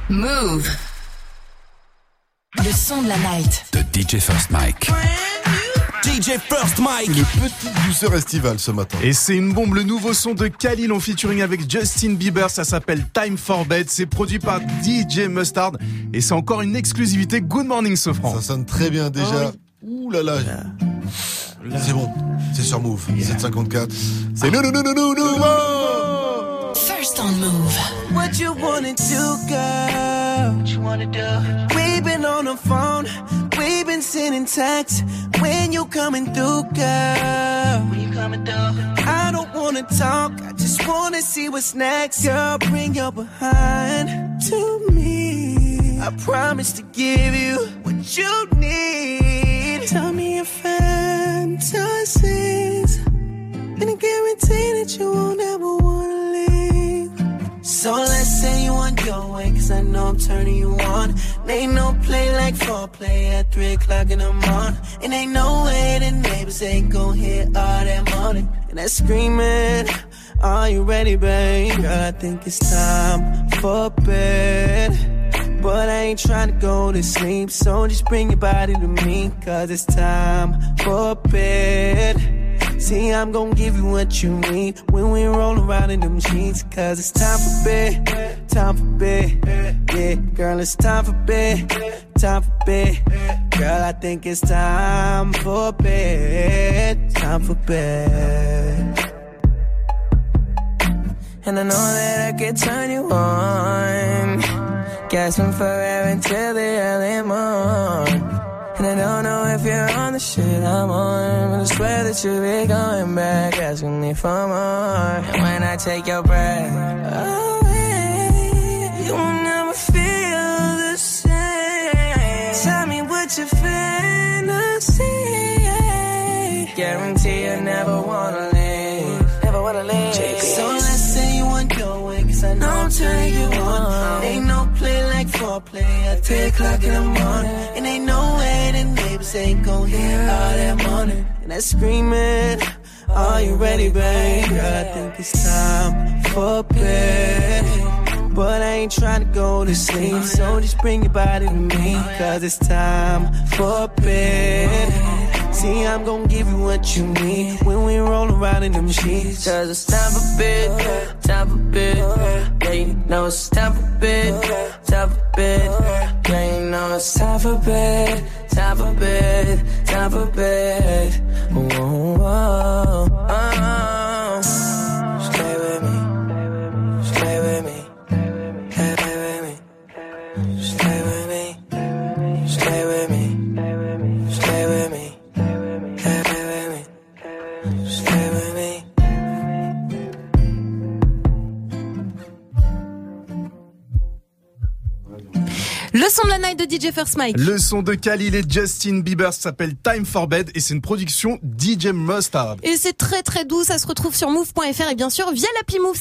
Move. Le son de la night. De DJ First Mike. DJ First Mike. Une petite douceur estivale ce matin. Et c'est une bombe, le nouveau son de Khalil en featuring avec Justin Bieber, ça s'appelle Time for Bed, c'est produit par DJ Mustard et c'est encore une exclusivité. Good morning Sofran. Ça sonne très bien déjà. Ouh là là. C'est bon, c'est sur Move. 754. C'est nous. First on Move. What you wanna do, girl? What you wanna do? We've been on the phone, we've been sending texts. When you coming through, girl? When you coming through? I don't wanna talk, I just wanna see what's next. Girl, bring your behind to me. I promise to give you what you need. Tell me your fantasies, and I guarantee that you won't ever wanna leave. So let's say you want your way, cause I know I'm turning you on. And ain't no play like foreplay at 3 o'clock in the morning. And ain't no way the neighbors ain't gon' hear all that moaning and that screaming. Are you ready, babe? Girl, I think it's time for bed, but I ain't trying to go to sleep, so just bring your body to me, cause it's time for bed. See, I'm gon' give you what you need when we roll around in them sheets, cause it's time for bed, yeah, girl, it's time for bed, girl, I think it's time for bed, and I know that I could turn you on, gasping for air until the early morn. And I don't know if you're on the shit I'm on, but I swear that you'll be going back, asking me for more. And when I take your breath away, you will never feel the same. Tell me what your fantasy, guarantee you never wanna leave, So let's say you want your way, cause I know I'm turning you on. Ain't no play like foreplay at 3 o'clock in the morning. And ain't no way the neighbors ain't gon' hear all that moaning and that screaming. Are you ready, babe? Girl, I think it's time for bed, but I ain't trying to go to sleep, so just bring your body to me, cause it's time for bed. See, I'm gon' give you what you need when we roll around in them sheets, cause it's time for bed, yeah, you know it's time for bed, yeah, you know it's time for bed, oh. Stay with me, stay with me, stay with me, stay with me, stay with me, stay with me, stay with me. Le son de la night de DJ First Mike. Le son de Khalil et Justin Bieber s'appelle Time for Bed et c'est une production DJ Mustard. Et c'est très très doux, ça se retrouve sur move.fr et bien sûr via l'appli Move.